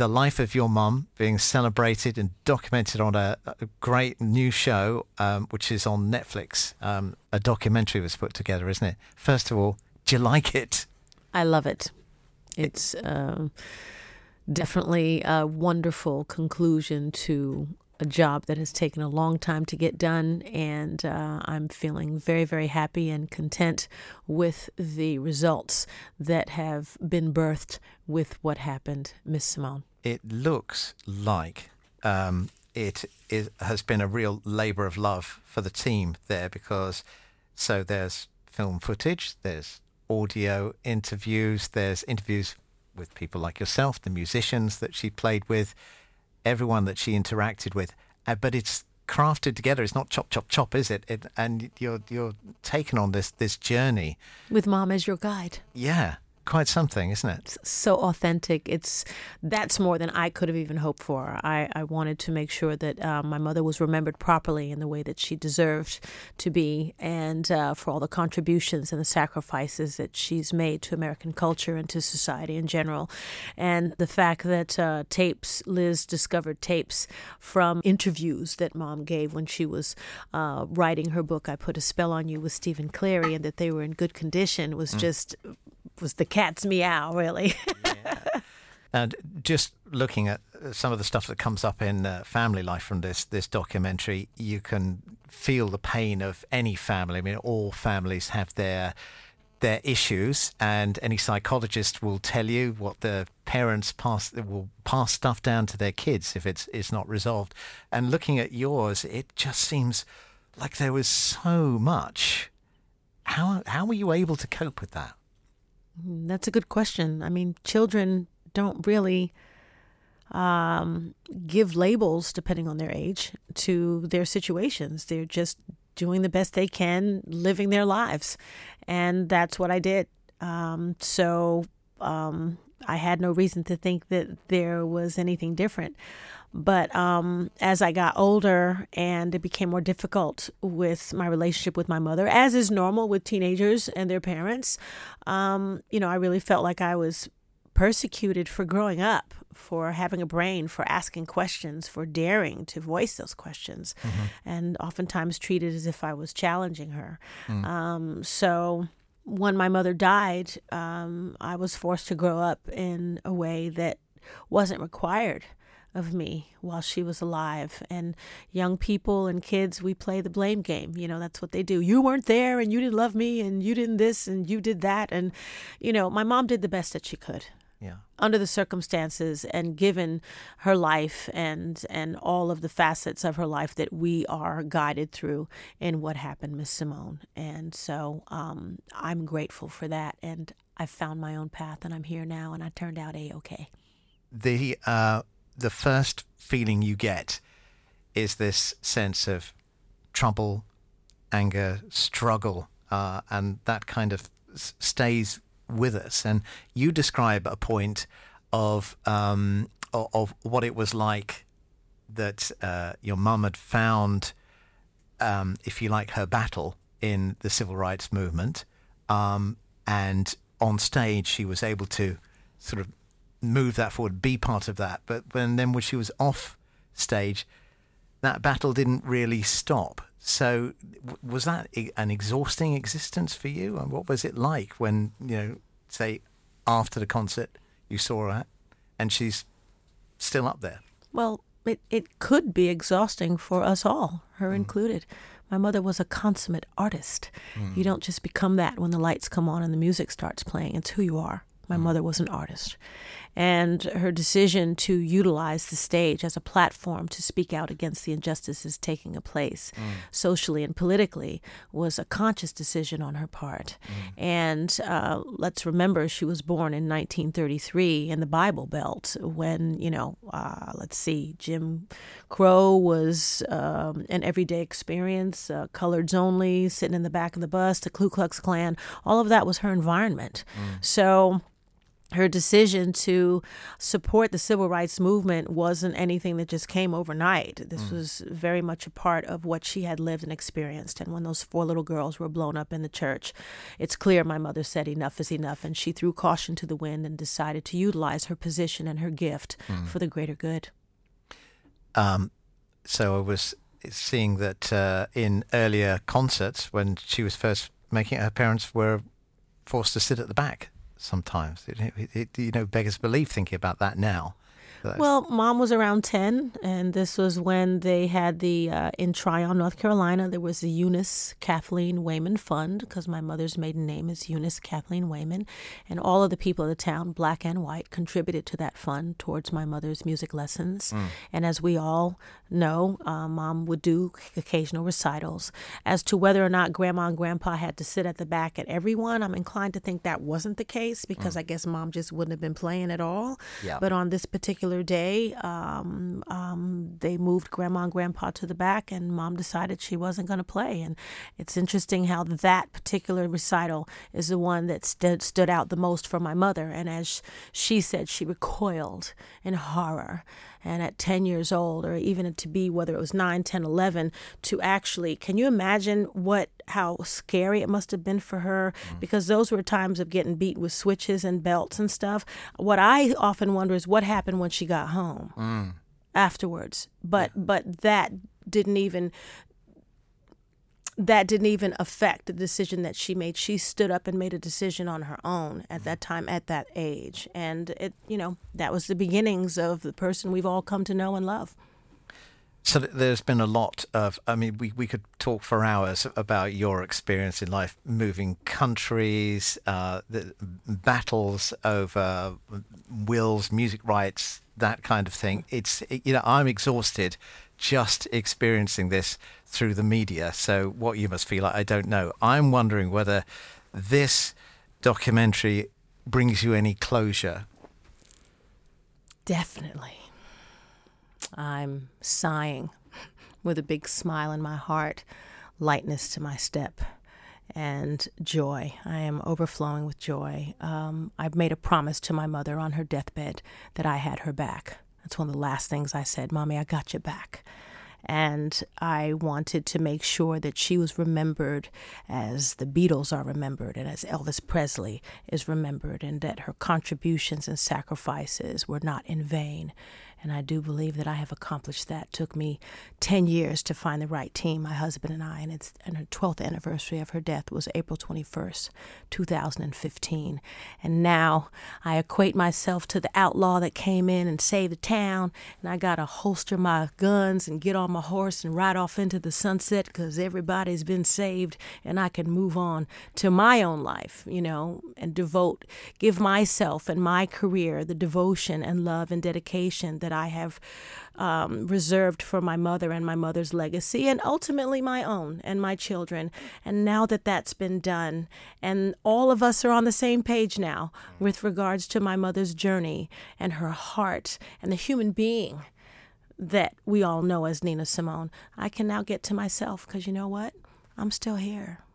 the life of your mum being celebrated and documented on a great new show, which is on Netflix. A documentary was put together, isn't it? First of all, do you like it? I love it. It's definitely a wonderful conclusion to a job that has taken a long time to get done, and I'm feeling very, very happy and content with the results that have been birthed with what happened, Miss Simone. It looks like has been a real labour of love for the team there, because so there's film footage, there's audio interviews, there's interviews with people like yourself, the musicians that she played with, everyone that she interacted with, but it's crafted together. It's not chop, chop, chop, is it? And you're taken on this journey with Mom as your guide. Yeah, quite something, isn't it? It's so authentic. That's more than I could have even hoped for. I wanted to make sure that my mother was remembered properly in the way that she deserved to be, and for all the contributions and the sacrifices that she's made to American culture and to society in general. And the fact that Liz discovered tapes from interviews that Mom gave when she was writing her book, I Put a Spell on You with Stephen Cleary, and that they were in good condition was the cat's meow, really. Yeah. And just looking at some of the stuff that comes up in family life from this documentary, you can feel the pain of any family. I mean, all families have their issues, and any psychologist will tell you what the parents will pass stuff down to their kids if it's not resolved. And looking at yours, it just seems like there was so much. How were you able to cope with that? That's a good question. I mean, children don't really give labels, depending on their age, to their situations. They're just doing the best they can, living their lives. And that's what I did. So I had no reason to think that there was anything different. But as I got older and it became more difficult with my relationship with my mother, as is normal with teenagers and their parents, I really felt like I was persecuted for growing up, for having a brain, for asking questions, for daring to voice those questions, and oftentimes treated as if I was challenging her. So when my mother died, I was forced to grow up in a way that wasn't required of me while she was alive. And young people and kids, we play the blame game. That's what they do. You weren't there, and you didn't love me, and you didn't this, and you did that. And, my mom did the best that she could. Yeah. Under the circumstances, and given her life and all of the facets of her life that we are guided through in what happened, Miss Simone. And so I'm grateful for that. And I found my own path, and I'm here now, and I turned out A-okay. The first feeling you get is this sense of trouble, anger, struggle, and that kind of stays with us. And you describe a point of what it was like that your mum had found, if you like, her battle in the civil rights movement, and on stage she was able to sort of move that forward, be part of that. But then when she was off stage, that battle didn't really stop. So was that an exhausting existence for you? And what was it like when, say, after the concert you saw her and she's still up there? Well, it could be exhausting for us all, her included. My mother was a consummate artist. You don't just become that when the lights come on and the music starts playing. It's who you are. My mother was an artist. And her decision to utilize the stage as a platform to speak out against the injustices taking place socially and politically was a conscious decision on her part. And let's remember, she was born in 1933 in the Bible Belt when, Jim Crow was an everyday experience, coloreds only, sitting in the back of the bus, the Ku Klux Klan, all of that was her environment. So her decision to support the civil rights movement wasn't anything that just came overnight. This was very much a part of what she had lived and experienced. And when those 4 little girls were blown up in the church, it's clear my mother said enough is enough, and she threw caution to the wind and decided to utilize her position and her gift for the greater good. So I was seeing that in earlier concerts, when she was first making it, her parents were forced to sit at the back. Sometimes it beggars belief thinking about that now. Well, Mom was around 10, and this was when they had in Tryon, North Carolina, there was the Eunice Kathleen Wayman Fund, because my mother's maiden name is Eunice Kathleen Wayman, and all of the people of the town, black and white, contributed to that fund towards my mother's music lessons. And as we all know, Mom would do occasional recitals. As to whether or not Grandma and Grandpa had to sit at the back at every one, I'm inclined to think that wasn't the case, because I guess Mom just wouldn't have been playing at all. Yeah. But on this particular day, they moved Grandma and Grandpa to the back, and Mom decided she wasn't going to play. And it's interesting how that particular recital is the one that stood out the most for my mother. And as she said, she recoiled in horror. And at 10 years old, or even to be, whether it was 9, 10, 11, to actually, can you imagine how scary it must have been for her? Because those were times of getting beat with switches and belts and stuff. What I often wonder is what happened when she got home afterwards. But that didn't even affect the decision that she made. She stood up and made a decision on her own at that time, at that age. And that was the beginnings of the person we've all come to know and love. So there's been a lot of, we could talk for hours about your experience in life, moving countries, the battles over wills, music rights, that kind of thing. I'm exhausted just experiencing this through the media. So what you must feel like, I don't know. I'm wondering whether this documentary brings you any closure. Definitely. I'm sighing with a big smile in my heart, lightness to my step, and joy. I am overflowing with joy. I've made a promise to my mother on her deathbed that I had her back. That's one of the last things I said, Mommy, I got you back. And I wanted to make sure that she was remembered as the Beatles are remembered and as Elvis Presley is remembered, and that her contributions and sacrifices were not in vain. And I do believe that I have accomplished that. It took me 10 years to find the right team, my husband and I, and her 12th anniversary of her death was April 21st, 2015. And now I equate myself to the outlaw that came in and saved the town, and I got to holster my guns and get on my horse and ride off into the sunset because everybody's been saved, and I can move on to my own life, and give myself and my career the devotion and love and dedication that I have reserved for my mother and my mother's legacy, and ultimately my own and my children. And now that that's been done, and all of us are on the same page now with regards to my mother's journey and her heart and the human being that we all know as Nina Simone, I can now get to myself, because you know what? I'm still here.